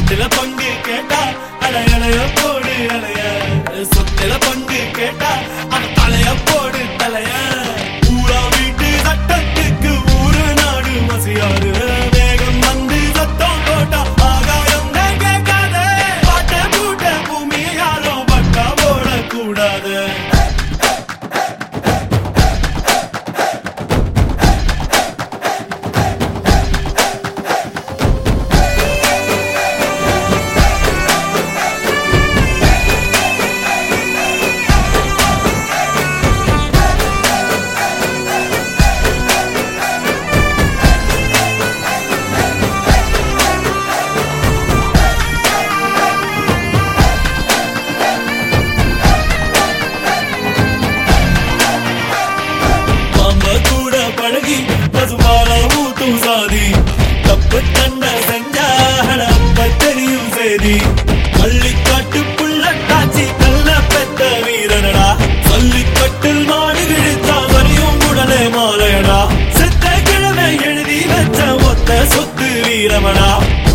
சொத்துல பங்கு கேட்டா அலையலைய போடு அலைய சொத்துல பங்கு கேட்டா அவன் தலைய போடு தலைய ஊரா வீட்டு சட்டத்துக்கு ஊரு நாடு மசியாரு வேகம் வந்து சத்தம் போட்டா ஆகாயம் தான் கேட்காத பாட்ட கூட்ட பூமி யாரும் பட்டா போட கூடாது பசுபால ஊத்தும் சாதி தப்பு தண்டை செஞ்சா அப்ப தெரியும் சேதி பள்ளிக்காட்டு புள்ளட்டாச்சி கல்ல பெத்த வீரனடா பள்ளிக்கட்டில் மாடு கிழித்தா வரியும் உடனே மாலையடா செத்த கிழமை எழுதி வச்ச மொத்த சொத்து வீரமடா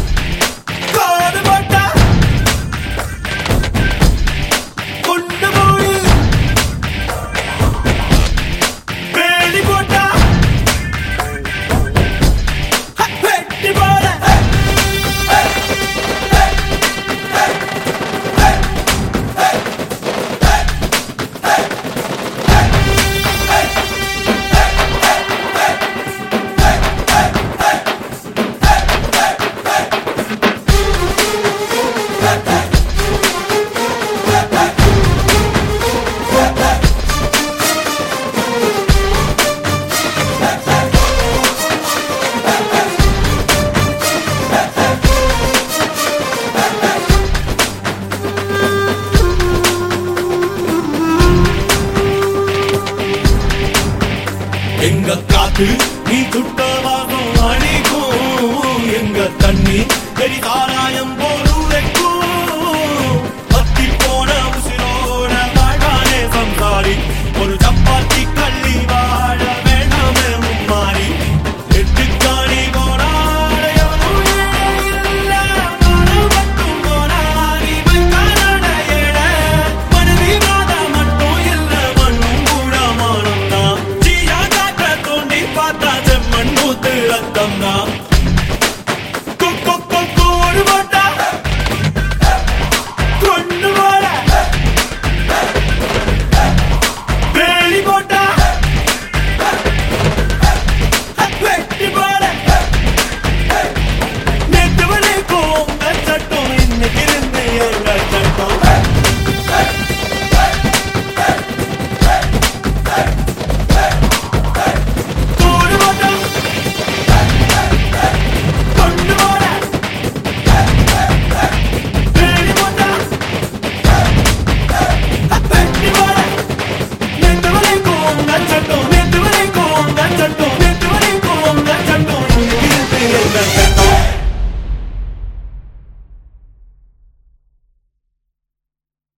எங்க காத்து நீ துட்டவாகும் அணிக்கும் எங்க தண்ணி பெரிதாராயம் போல